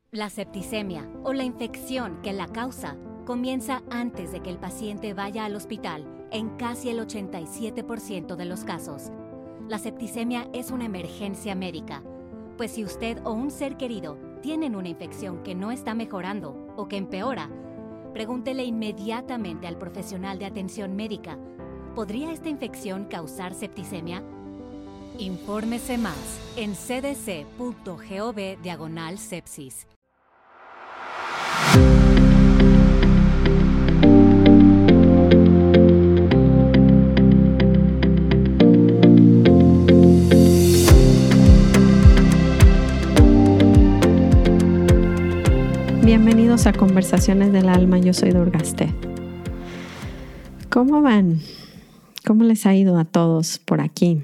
La septicemia o la infección que la causa comienza antes de que el paciente vaya al hospital en casi el 87% de los casos. La septicemia es una emergencia médica, pues si usted o un ser querido tienen una infección que no está mejorando o que empeora, pregúntele inmediatamente al profesional de atención médica. ¿Podría esta infección causar septicemia? Infórmese más en cdc.gov/sepsis. Bienvenidos a Conversaciones del Alma, yo soy Durgaste. ¿Cómo van? ¿Cómo les ha ido a todos por aquí?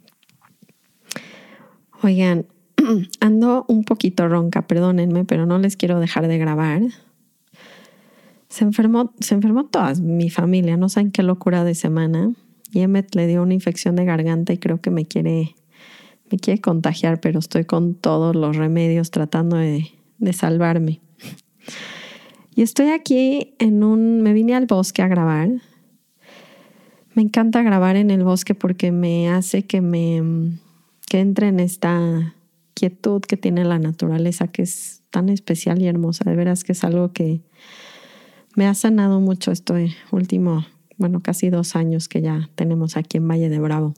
Oigan, ando un poquito ronca, perdónenme, pero no les quiero dejar de grabar. Se enfermó toda mi familia, no saben qué locura de semana. Y Emmet le dio una infección de garganta y creo que me quiere contagiar, pero estoy con todos los remedios tratando de salvarme. Y estoy aquí me vine al bosque a grabar. Me encanta grabar en el bosque porque me hace que entre en esta quietud que tiene la naturaleza, que es tan especial y hermosa. De veras que es algo que me ha sanado mucho casi 2 años que ya tenemos aquí en Valle de Bravo.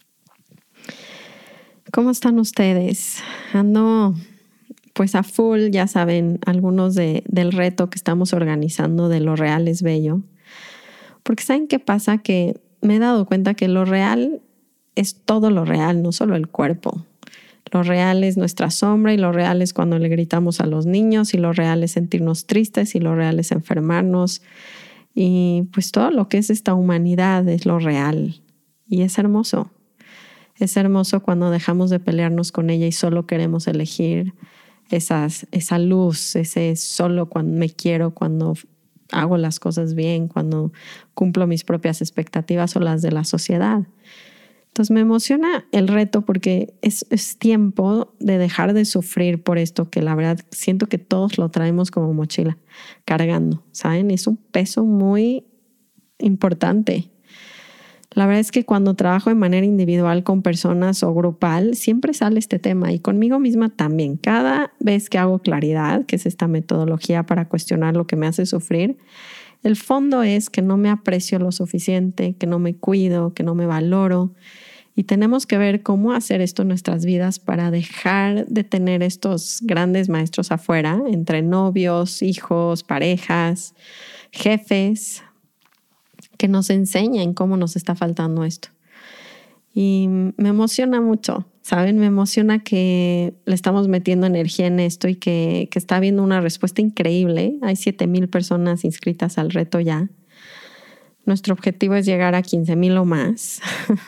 ¿Cómo están ustedes? Ando pues a full, ya saben, algunos del reto que estamos organizando de Lo Real es Bello. Porque ¿saben qué pasa? Que me he dado cuenta que lo real es todo lo real, no solo el cuerpo. Lo real es nuestra sombra y lo real es cuando le gritamos a los niños y lo real es sentirnos tristes y lo real es enfermarnos. Y pues todo lo que es esta humanidad es lo real. Y es hermoso. Es hermoso cuando dejamos de pelearnos con ella y solo queremos elegir esa luz, ese solo cuando me quiero, cuando hago las cosas bien, cuando cumplo mis propias expectativas o las de la sociedad. Entonces me emociona el reto porque es tiempo de dejar de sufrir por esto que la verdad siento que todos lo traemos como mochila, cargando, ¿saben? Es un peso muy importante. La verdad es que cuando trabajo de manera individual con personas o grupal, siempre sale este tema y conmigo misma también. Cada vez que hago claridad, que es esta metodología para cuestionar lo que me hace sufrir, el fondo es que no me aprecio lo suficiente, que no me cuido, que no me valoro. Y tenemos que ver cómo hacer esto en nuestras vidas para dejar de tener estos grandes maestros afuera, entre novios, hijos, parejas, jefes, que nos enseñen cómo nos está faltando esto. Y me emociona mucho, ¿saben? Me emociona que le estamos metiendo energía en esto y que está habiendo una respuesta increíble. Hay 7,000 personas inscritas al reto ya. Nuestro objetivo es llegar a 15,000 o más.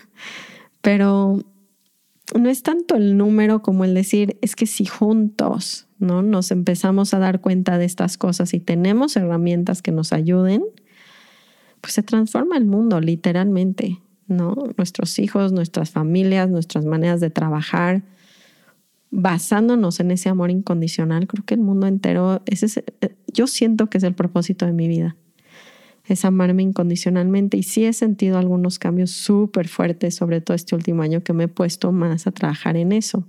Pero no es tanto el número como el decir, es que si juntos, ¿no? Nos empezamos a dar cuenta de estas cosas y tenemos herramientas que nos ayuden, pues se transforma el mundo literalmente, ¿no? Nuestros hijos, nuestras familias, nuestras maneras de trabajar, basándonos en ese amor incondicional. Creo que el mundo entero, yo siento que es el propósito de mi vida, es amarme incondicionalmente. Y sí he sentido algunos cambios súper fuertes, sobre todo este último año que me he puesto más a trabajar en eso.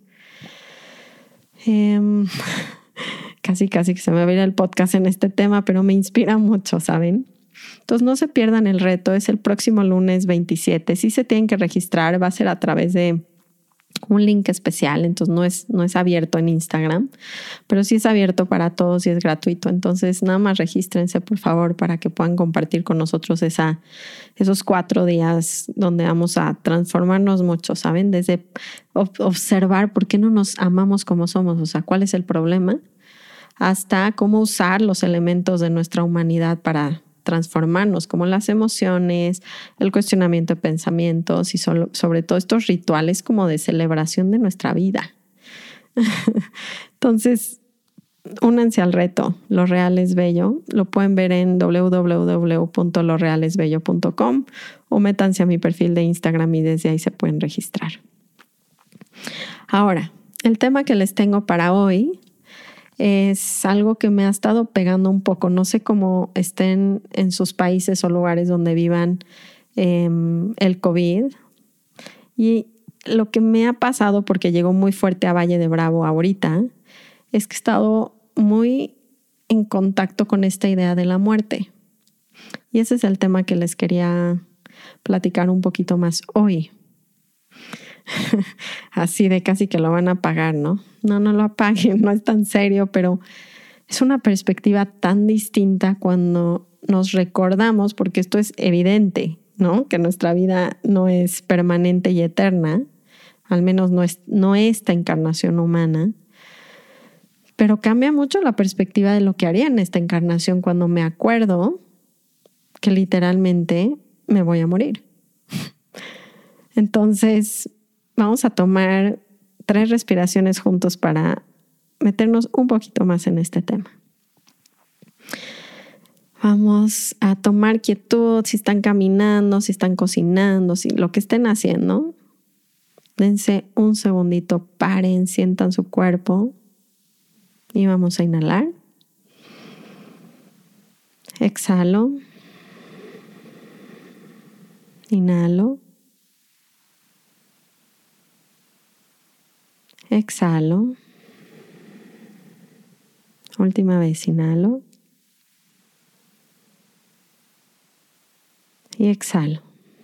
Casi que se me va a ir el podcast en este tema, pero me inspira mucho, ¿saben? Entonces no se pierdan el reto, es el próximo lunes 27. Sí se tienen que registrar, va a ser a través de un link especial, entonces no es abierto en Instagram, pero sí es abierto para todos y es gratuito. Entonces nada más regístrense, por favor, para que puedan compartir con nosotros esos 4 días donde vamos a transformarnos mucho, ¿saben? Desde observar por qué no nos amamos como somos, o sea, cuál es el problema, hasta cómo usar los elementos de nuestra humanidad para transformarnos, como las emociones, el cuestionamiento de pensamientos y sobre todo estos rituales como de celebración de nuestra vida. Entonces, únanse al reto. Lo Real es Bello. Lo pueden ver en www.lorealesbello.com o métanse a mi perfil de Instagram y desde ahí se pueden registrar. Ahora, el tema que les tengo para hoy es algo que me ha estado pegando un poco. No sé cómo estén en sus países o lugares donde vivan el COVID. Y lo que me ha pasado, porque llegó muy fuerte a Valle de Bravo ahorita, es que he estado muy en contacto con esta idea de la muerte. Y ese es el tema que les quería platicar un poquito más hoy. Así de casi que lo van a apagar, ¿no? No lo apaguen, no es tan serio, pero es una perspectiva tan distinta cuando nos recordamos, porque esto es evidente, ¿no? Que nuestra vida no es permanente y eterna, al menos no esta encarnación humana, pero cambia mucho la perspectiva de lo que haría en esta encarnación cuando me acuerdo que literalmente me voy a morir. Entonces, vamos a tomar 3 respiraciones juntos para meternos un poquito más en este tema. Vamos a tomar quietud, si están caminando, si están cocinando, si lo que estén haciendo. Dense un segundito, paren, sientan su cuerpo y vamos a inhalar. Exhalo. Inhalo. Exhalo. Última vez, inhalo. Y exhalo.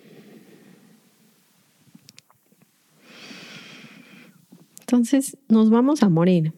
Entonces, nos vamos a morir.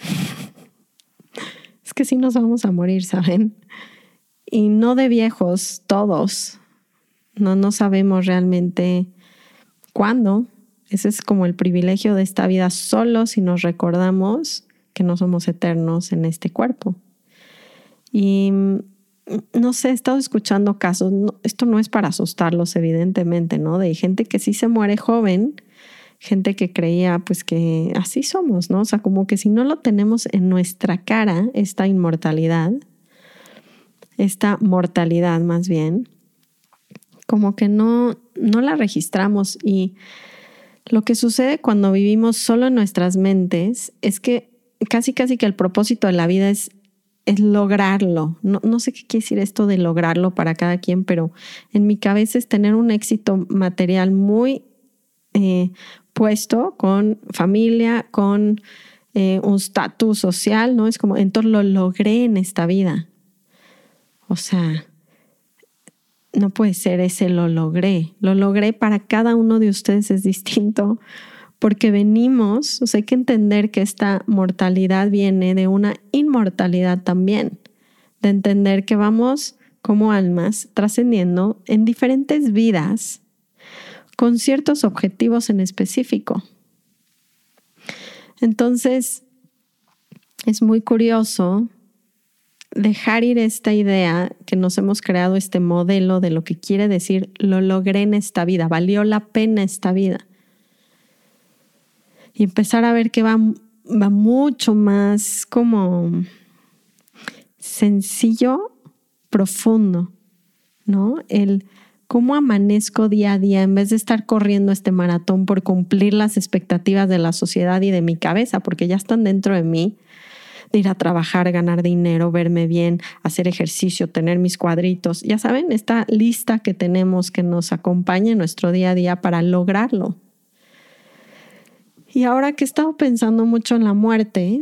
Es que sí nos vamos a morir, ¿saben? Y no de viejos, todos. No sabemos realmente cuándo. Ese es como el privilegio de esta vida, solo si nos recordamos que no somos eternos en este cuerpo. Y no sé, he estado escuchando casos, esto no es para asustarlos evidentemente, ¿no? De gente que sí se muere joven, gente que creía pues que así somos, ¿no? O sea, como que si no lo tenemos en nuestra cara, esta inmortalidad, esta mortalidad más bien, como que no la registramos. Y lo que sucede cuando vivimos solo en nuestras mentes es que casi que el propósito de la vida es lograrlo. No sé qué quiere decir esto de lograrlo para cada quien, pero en mi cabeza es tener un éxito material muy puesto con familia, con un estatus social, ¿no? Es como, entonces lo logré en esta vida. O sea, no puede ser ese lo logré. Lo logré para cada uno de ustedes es distinto porque venimos, o sea, hay que entender que esta mortalidad viene de una inmortalidad también, de entender que vamos como almas trascendiendo en diferentes vidas con ciertos objetivos en específico. Entonces, es muy curioso dejar ir esta idea que nos hemos creado, este modelo de lo que quiere decir lo logré en esta vida, valió la pena esta vida. Y empezar a ver que va mucho más como sencillo, profundo, ¿no? El cómo amanezco día a día en vez de estar corriendo este maratón por cumplir las expectativas de la sociedad y de mi cabeza, porque ya están dentro de mí, de ir a trabajar, ganar dinero, verme bien, hacer ejercicio, tener mis cuadritos. Ya saben, esta lista que tenemos que nos acompaña en nuestro día a día para lograrlo. Y ahora que he estado pensando mucho en la muerte,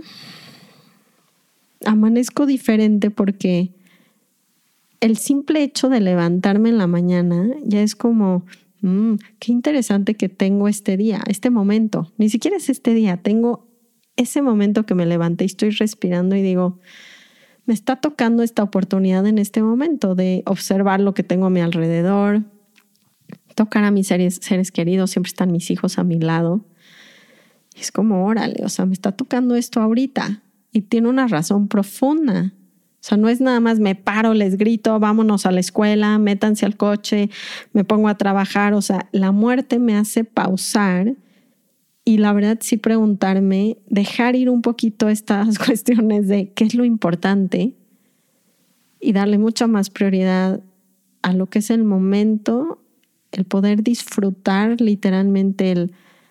amanezco diferente porque el simple hecho de levantarme en la mañana ya es como, qué interesante que tengo este día, este momento. Ni siquiera es este día, tengo ese momento que me levanté y estoy respirando y digo, me está tocando esta oportunidad en este momento de observar lo que tengo a mi alrededor, tocar a mis seres queridos, siempre están mis hijos a mi lado. Y es como, órale, o sea, me está tocando esto ahorita y tiene una razón profunda. O sea, no es nada más me paro, les grito, vámonos a la escuela, métanse al coche, me pongo a trabajar. O sea, la muerte me hace pausar y la verdad sí preguntarme, dejar ir un poquito estas cuestiones de qué es lo importante y darle mucha más prioridad a lo que es el momento, el poder disfrutar literalmente el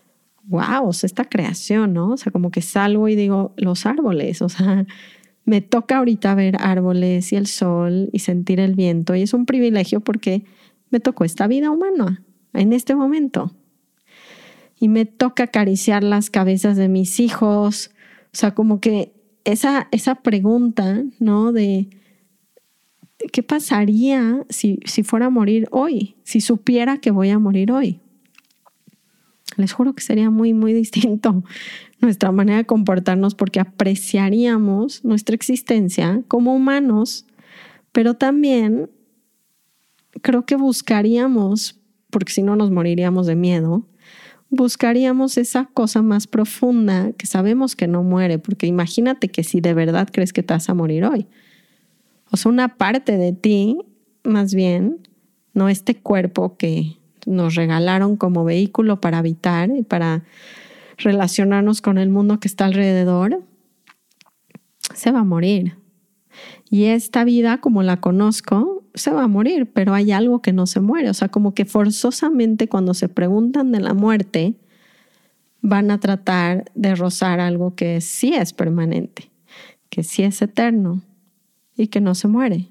wow, o sea, esta creación, ¿no? O sea, como que salgo y digo, los árboles, o sea, me toca ahorita ver árboles y el sol y sentir el viento y es un privilegio porque me tocó esta vida humana en este momento. Y me toca acariciar las cabezas de mis hijos, o sea, como que esa pregunta, ¿no? De ¿qué pasaría si fuera a morir hoy? Si supiera que voy a morir hoy. Les juro que sería muy, muy distinto nuestra manera de comportarnos porque apreciaríamos nuestra existencia como humanos, pero también creo que buscaríamos, porque si no nos moriríamos de miedo, buscaríamos esa cosa más profunda que sabemos que no muere, porque imagínate que si de verdad crees que te vas a morir hoy. O sea, una parte de ti, más bien, no este cuerpo que nos regalaron como vehículo para habitar y para relacionarnos con el mundo que está alrededor, se va a morir. Y esta vida, como la conozco, se va a morir, pero hay algo que no se muere. O sea, como que forzosamente cuando se preguntan de la muerte, van a tratar de rozar algo que sí es permanente, que sí es eterno y que no se muere.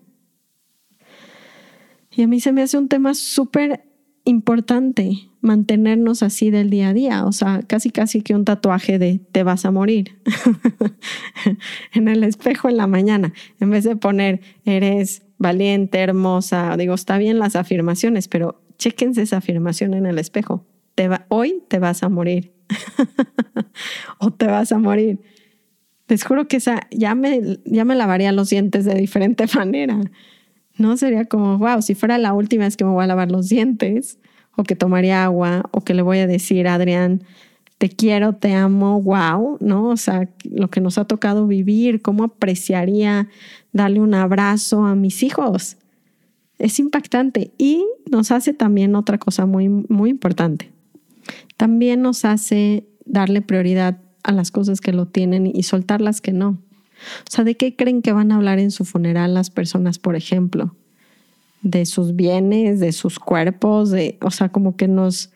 Y a mí se me hace un tema súper importante mantenernos así del día a día. O sea, casi que un tatuaje de te vas a morir en el espejo en la mañana. En vez de poner eres valiente, hermosa. Digo, está bien las afirmaciones, pero chéquense esa afirmación en el espejo. Hoy te vas a morir. O te vas a morir. Les juro que esa ya me lavaría los dientes de diferente manera. No sería como, wow, si fuera la última vez que me voy a lavar los dientes, o que tomaría agua, o que le voy a decir a Adrián, te quiero, te amo, wow, ¿no? O sea, lo que nos ha tocado vivir, cómo apreciaría darle un abrazo a mis hijos. Es impactante y nos hace también otra cosa muy, muy importante. También nos hace darle prioridad a las cosas que lo tienen y soltar las que no. O sea, ¿de qué creen que van a hablar en su funeral las personas, por ejemplo? De sus bienes, de sus cuerpos, o sea, como que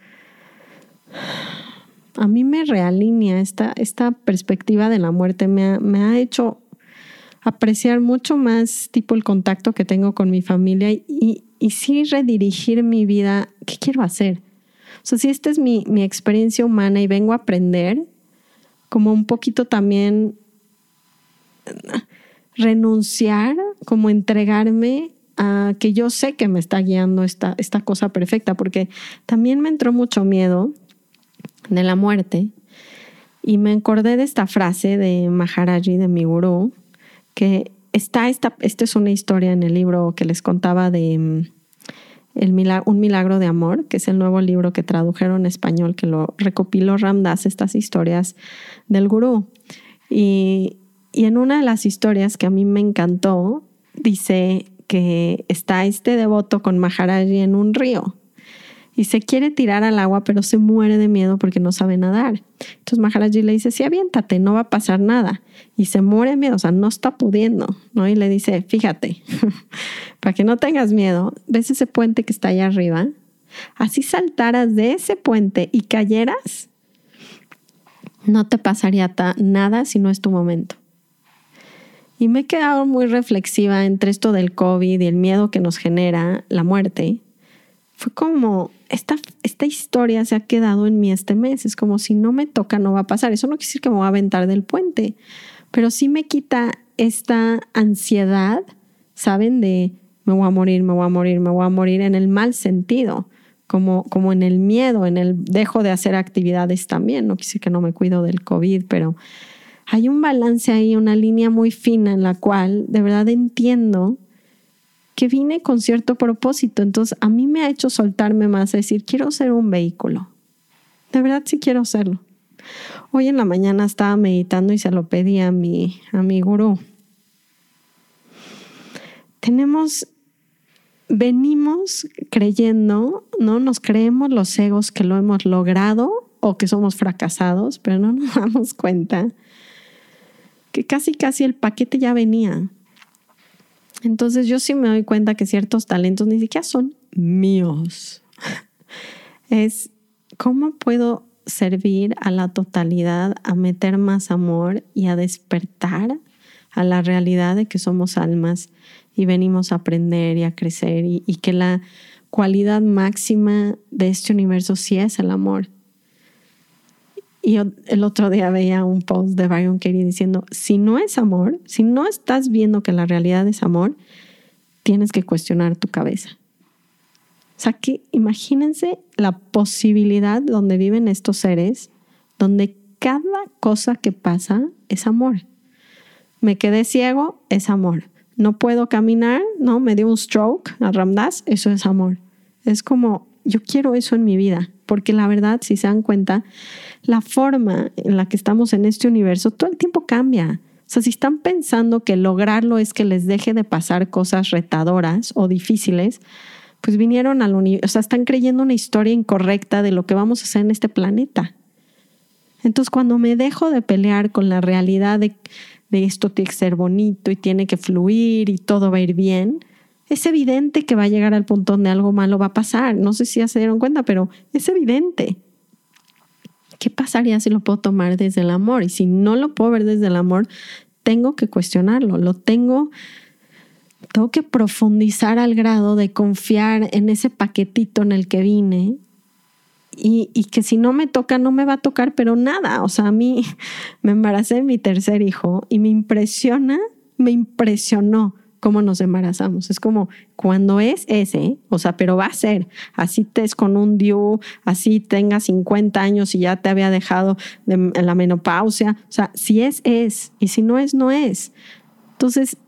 a mí me realinea esta perspectiva de la muerte, me ha hecho apreciar mucho más tipo el contacto que tengo con mi familia y sí redirigir mi vida. ¿Qué quiero hacer? O sea, si esta es mi experiencia humana y vengo a aprender, como un poquito también renunciar, como entregarme a que yo sé que me está guiando esta cosa perfecta, porque también me entró mucho miedo de la muerte y me acordé de esta frase de Maharaji, de mi gurú, que esta es una historia en el libro que les contaba de Un milagro de amor, que es el nuevo libro que tradujeron en español, que lo recopiló Ram Dass, estas historias del gurú. Y en una de las historias que a mí me encantó, dice que está este devoto con Maharaji en un río y se quiere tirar al agua, pero se muere de miedo porque no sabe nadar. Entonces Maharaji le dice, sí, aviéntate, no va a pasar nada. Y se muere de miedo, o sea, no está pudiendo, ¿no? Y le dice, fíjate, para que no tengas miedo, ¿ves ese puente que está allá arriba? Así saltaras de ese puente y cayeras, no te pasaría nada si no es tu momento. Y me he quedado muy reflexiva entre esto del COVID y el miedo que nos genera la muerte. Fue como, esta historia se ha quedado en mí este mes. Es como si no me toca, no va a pasar. Eso no quiere decir que me voy a aventar del puente, pero sí me quita esta ansiedad, ¿saben? De me voy a morir, me voy a morir, me voy a morir en el mal sentido. Como en el miedo, en el dejo de hacer actividades también. No quiere decir que no me cuido del COVID, pero hay un balance ahí, una línea muy fina en la cual de verdad entiendo que vine con cierto propósito. Entonces a mí me ha hecho soltarme más, a decir, quiero ser un vehículo. De verdad sí quiero serlo. Hoy en la mañana estaba meditando y se lo pedí a mi gurú. Venimos creyendo, ¿no? Nos creemos los egos que lo hemos logrado o que somos fracasados, pero no nos damos cuenta que casi el paquete ya venía. Entonces yo sí me doy cuenta que ciertos talentos ni siquiera son míos. Es cómo puedo servir a la totalidad, a meter más amor y a despertar a la realidad de que somos almas y venimos a aprender y a crecer y que la cualidad máxima de este universo sí es el amor. Y yo el otro día veía un post de Byron Katie diciendo, si no es amor, si no estás viendo que la realidad es amor, tienes que cuestionar tu cabeza. O sea, que imagínense la posibilidad donde viven estos seres, donde cada cosa que pasa es amor. Me quedé ciego, es amor. No puedo caminar, no, me dio un stroke a Ram Dass, eso es amor. Es como, yo quiero eso en mi vida, porque la verdad, si se dan cuenta, la forma en la que estamos en este universo todo el tiempo cambia. O sea, si están pensando que lograrlo es que les deje de pasar cosas retadoras o difíciles, pues vinieron al universo, o sea, están creyendo una historia incorrecta de lo que vamos a hacer en este planeta. Entonces, cuando me dejo de pelear con la realidad de esto tiene que ser bonito y tiene que fluir y todo va a ir bien, es evidente que va a llegar al punto donde algo malo va a pasar. No sé si ya se dieron cuenta, pero es evidente. ¿Qué pasaría si lo puedo tomar desde el amor? Y si no lo puedo ver desde el amor, tengo que cuestionarlo. Tengo que profundizar al grado de confiar en ese paquetito en el que vine y que si no me toca, no me va a tocar, pero nada. O sea, a mí me embaracé de mi tercer hijo y me impresionó cómo nos embarazamos. Es como cuando es ese, o sea, pero va a ser. Así estés con un DIU, así tengas 50 años y ya te había dejado de la menopausia. O sea, si es. Y si no es, no es. Entonces,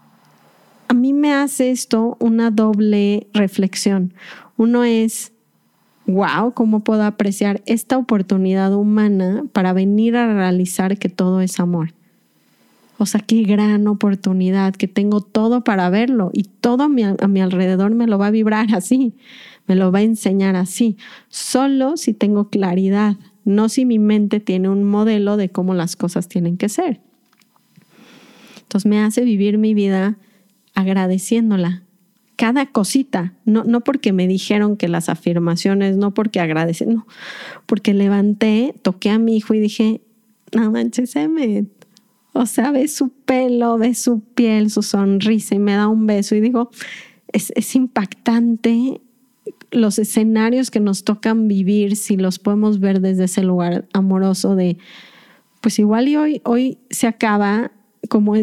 a mí me hace esto una doble reflexión. Uno es, wow, ¿cómo puedo apreciar esta oportunidad humana para venir a realizar que todo es amor? O sea, qué gran oportunidad, que tengo todo para verlo y todo a mi alrededor me lo va a vibrar así, me lo va a enseñar así. Solo si tengo claridad, no si mi mente tiene un modelo de cómo las cosas tienen que ser. Entonces me hace vivir mi vida agradeciéndola. Cada cosita, no porque me dijeron que las afirmaciones, no porque agradecer, no, porque levanté, toqué a mi hijo y dije, no manches, o sea, ve su pelo, ve su piel, su sonrisa y me da un beso y digo, es impactante los escenarios que nos tocan vivir si los podemos ver desde ese lugar amoroso de, pues igual y hoy se acaba como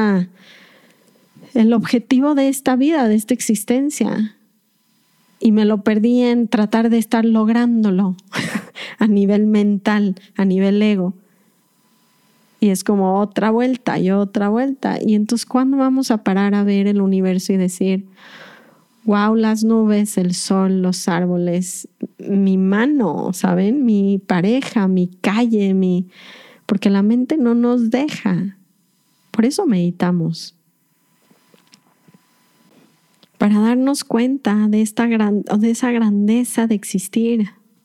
el objetivo de esta vida, de esta existencia. Y me lo perdí en tratar de estar lográndolo a nivel mental, a nivel ego. Y es como otra vuelta y otra vuelta. Y entonces, ¿cuándo vamos a parar a ver el universo y decir, wow, las nubes, el sol, los árboles, mi mano, ¿saben? Mi pareja, mi calle, porque la mente no nos deja. Por eso meditamos. Para darnos cuenta de esa grandeza de existir.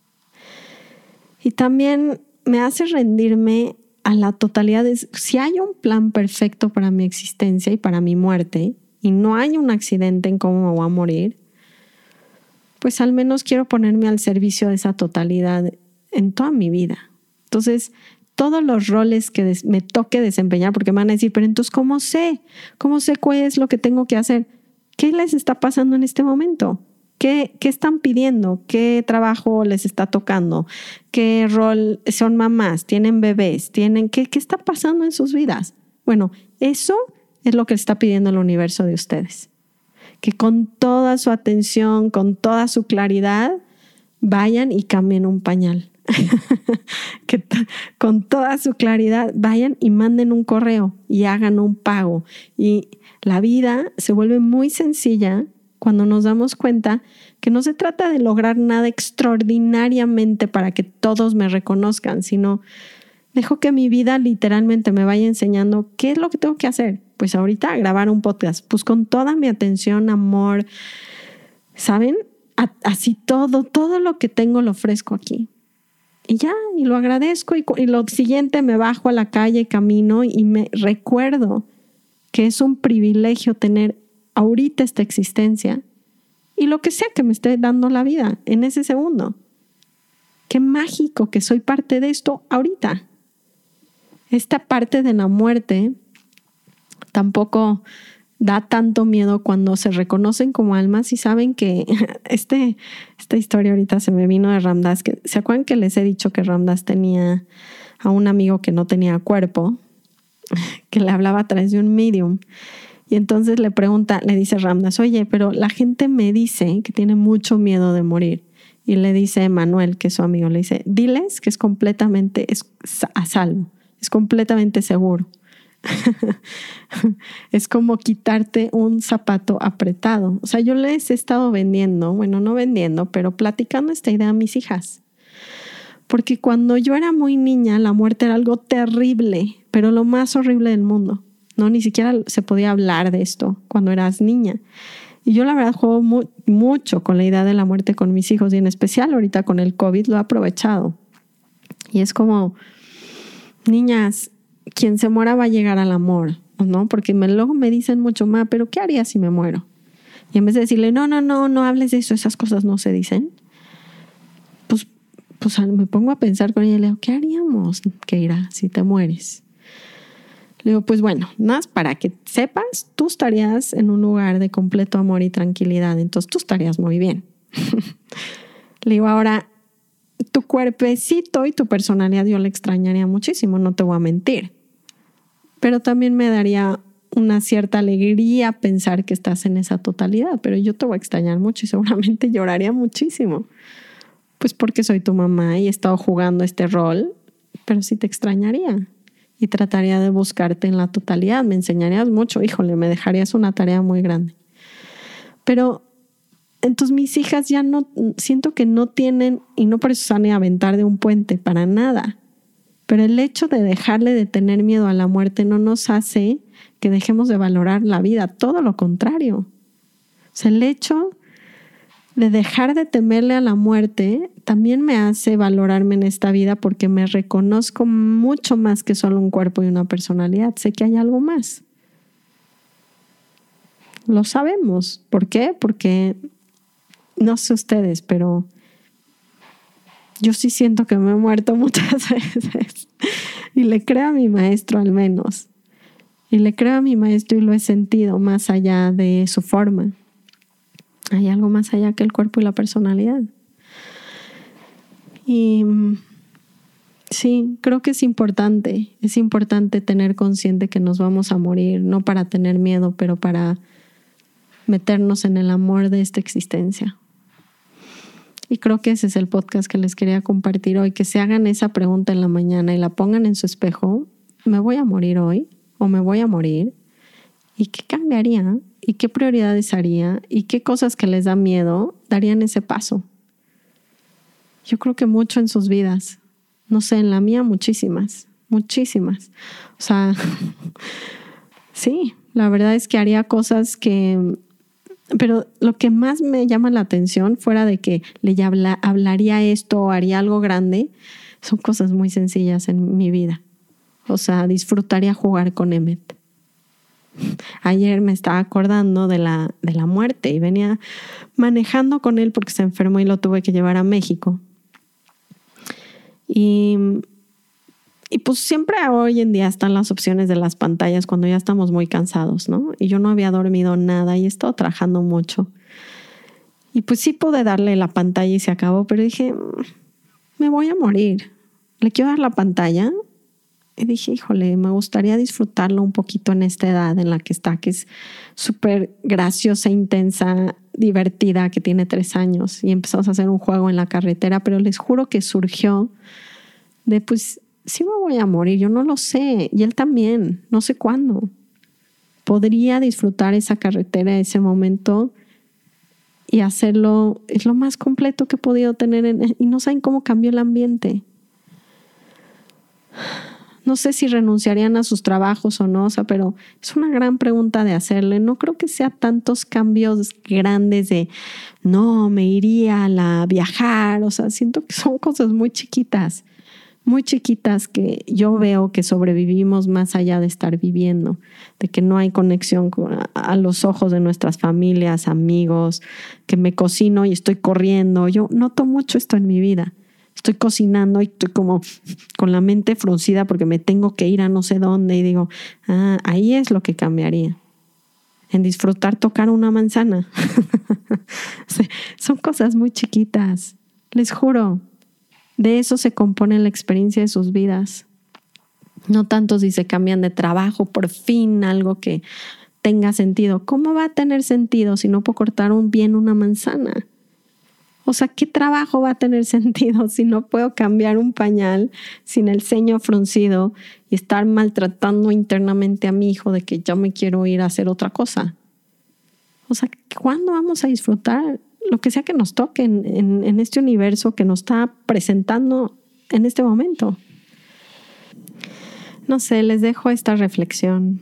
Y también me hace rendirme a la totalidad de si hay un plan perfecto para mi existencia y para mi muerte y no hay un accidente en cómo me voy a morir, pues al menos quiero ponerme al servicio de esa totalidad en toda mi vida. Entonces, todos los roles que me toque desempeñar, porque me van a decir, pero entonces, ¿cómo sé cuál es lo que tengo que hacer? ¿Qué les está pasando en este momento? ¿Qué están pidiendo? ¿Qué trabajo les está tocando? ¿Qué rol son mamás? ¿Tienen bebés? ¿Qué está pasando en sus vidas? Bueno, eso es lo que está pidiendo el universo de ustedes. Que con toda su atención, con toda su claridad, vayan y cambien un pañal. Que con toda su claridad vayan y manden un correo y hagan un pago. Y la vida se vuelve muy sencilla cuando nos damos cuenta que no se trata de lograr nada extraordinariamente para que todos me reconozcan, sino dejo que mi vida literalmente me vaya enseñando qué es lo que tengo que hacer. Pues ahorita grabar un podcast, pues con toda mi atención, amor, ¿saben? Así todo lo que tengo lo ofrezco aquí. Y ya, y lo agradezco y lo siguiente me bajo a la calle, camino y me recuerdo que es un privilegio tener ahorita esta existencia y lo que sea que me esté dando la vida en ese segundo. qué mágico que soy parte de esto ahorita. Esta parte de la muerte tampoco da tanto miedo cuando se reconocen como almas y saben que esta historia ahorita se me vino de Ram Dass. ¿Se acuerdan que les he dicho que Ram Dass tenía a un amigo que no tenía cuerpo, que le hablaba a través de un medium? Y entonces le dice Ram Dass, oye, pero la gente me dice que tiene mucho miedo de morir. Y le dice Manuel, que es su amigo, le dice, diles que es a salvo, es completamente seguro. Es como quitarte un zapato apretado. O sea, yo les he estado no vendiendo, pero platicando esta idea a mis hijas. Porque cuando yo era muy niña, la muerte era algo terrible, pero lo más horrible del mundo. No, ni siquiera se podía hablar de esto cuando eras niña. Y yo la verdad juego mucho con la idea de la muerte con mis hijos, y en especial ahorita con el COVID lo he aprovechado. Y es como, niñas, quien se muera va a llegar al amor, ¿no? Porque luego me dicen mucho, pero ¿qué haría si me muero? Y en vez de decirle, no hables de eso, esas cosas no se dicen, pues me pongo a pensar con ella y le digo, ¿qué haríamos, Keira, si te mueres? Le digo, pues bueno, nada más para que sepas, tú estarías en un lugar de completo amor y tranquilidad, entonces tú estarías muy bien. Le digo, ahora, tu cuerpecito y tu personalidad yo le extrañaría muchísimo, no te voy a mentir. Pero también me daría una cierta alegría pensar que estás en esa totalidad, pero yo te voy a extrañar mucho y seguramente lloraría muchísimo. Pues porque soy tu mamá y he estado jugando este rol, pero sí te extrañaría y trataría de buscarte en la totalidad. Me enseñarías mucho, híjole, me dejarías una tarea muy grande. Pero entonces mis hijas ya no, siento que no tienen, y no por eso se van a aventar de un puente, para nada. Pero el hecho de dejarle de tener miedo a la muerte no nos hace que dejemos de valorar la vida, todo lo contrario. O sea, el hecho de dejar de temerle a la muerte también me hace valorarme en esta vida, porque me reconozco mucho más que solo un cuerpo y una personalidad. Sé que hay algo más. Lo sabemos. ¿Por qué? Porque no sé ustedes, pero yo sí siento que me he muerto muchas veces. Y le creo a mi maestro al menos. Y le creo a mi maestro y lo he sentido más allá de su forma. Hay algo más allá que el cuerpo y la personalidad. Y sí, creo que es importante tener consciente que nos vamos a morir, no para tener miedo, pero para meternos en el amor de esta existencia. Y creo que ese es el podcast que les quería compartir hoy, que se hagan esa pregunta en la mañana y la pongan en su espejo. ¿Me voy a morir hoy o me voy a morir? ¿Y qué cambiaría? ¿Y qué prioridades haría? ¿Y qué cosas que les da miedo darían ese paso? Yo creo que mucho en sus vidas. No sé, en la mía muchísimas. O sea, sí, la verdad es que haría cosas que... Pero lo que más me llama la atención, fuera de que hablaría esto o haría algo grande, son cosas muy sencillas en mi vida. O sea, disfrutaría jugar con Emmet. Ayer me estaba acordando de la muerte y venía manejando con él porque se enfermó y lo tuve que llevar a México. Y pues siempre hoy en día están las opciones de las pantallas cuando ya estamos muy cansados, ¿no? Y yo no había dormido nada y he estado trabajando mucho. Y pues sí pude darle la pantalla y se acabó, pero dije, me voy a morir. Le quiero dar la pantalla. Y dije, híjole, me gustaría disfrutarlo un poquito en esta edad en la que está, que es súper graciosa, intensa, divertida, que tiene 3 años. Y empezamos a hacer un juego en la carretera, pero les juro que surgió de, pues, sí me voy a morir, yo no lo sé. Y él también, no sé cuándo. Podría disfrutar esa carretera, ese momento y hacerlo, es lo más completo que he podido tener. Y no saben cómo cambió el ambiente. No sé si renunciarían a sus trabajos o no, o sea, pero es una gran pregunta de hacerle. No creo que sea tantos cambios grandes de, no, me iría a viajar. O sea, siento que son cosas muy chiquitas que yo veo que sobrevivimos más allá de estar viviendo, de que no hay conexión a los ojos de nuestras familias, amigos, que me cocino y estoy corriendo. Yo noto mucho esto en mi vida. estoy cocinando y estoy como con la mente fruncida porque me tengo que ir a no sé dónde y digo, ahí es lo que cambiaría. En disfrutar tocar una manzana. Son cosas muy chiquitas, les juro. De eso se compone la experiencia de sus vidas. No tanto si se cambian de trabajo, por fin algo que tenga sentido. ¿Cómo va a tener sentido si no puedo cortar bien una manzana? O sea, ¿qué trabajo va a tener sentido si no puedo cambiar un pañal sin el ceño fruncido y estar maltratando internamente a mi hijo de que yo me quiero ir a hacer otra cosa? O sea, ¿cuándo vamos a disfrutar lo que sea que nos toque en este universo que nos está presentando en este momento? No sé, les dejo esta reflexión.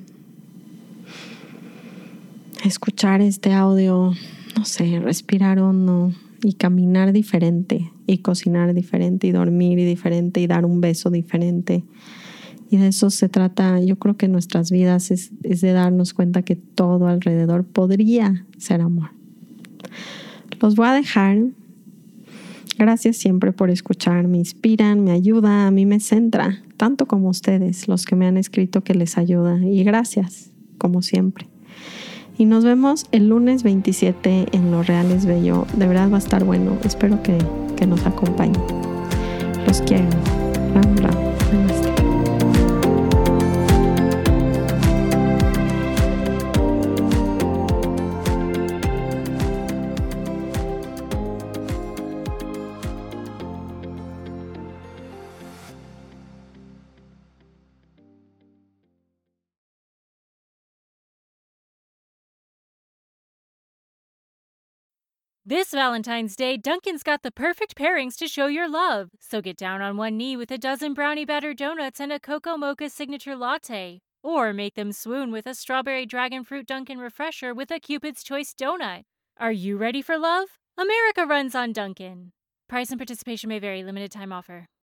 Escuchar este audio, no sé, respirar hondo y caminar diferente y cocinar diferente y dormir diferente y dar un beso diferente. Y de eso se trata, yo creo que nuestras vidas es de darnos cuenta que todo alrededor podría ser amor. Los voy a dejar. Gracias siempre por escuchar, me inspiran, me ayuda, a mí me centra, tanto como ustedes, los que me han escrito que les ayuda. Y gracias, como siempre. Y nos vemos el lunes 27 en Lo Real es Bello. De verdad va a estar bueno. Espero que nos acompañen. Los quiero. Ram, ram. Namaste. This Valentine's Day, Dunkin's got the perfect pairings to show your love. So get down on one knee with a dozen brownie batter donuts and a cocoa mocha signature latte. Or make them swoon with a strawberry dragon fruit Dunkin' refresher with a Cupid's Choice donut. Are you ready for love? America runs on Dunkin'. Price and participation may vary. Limited time offer.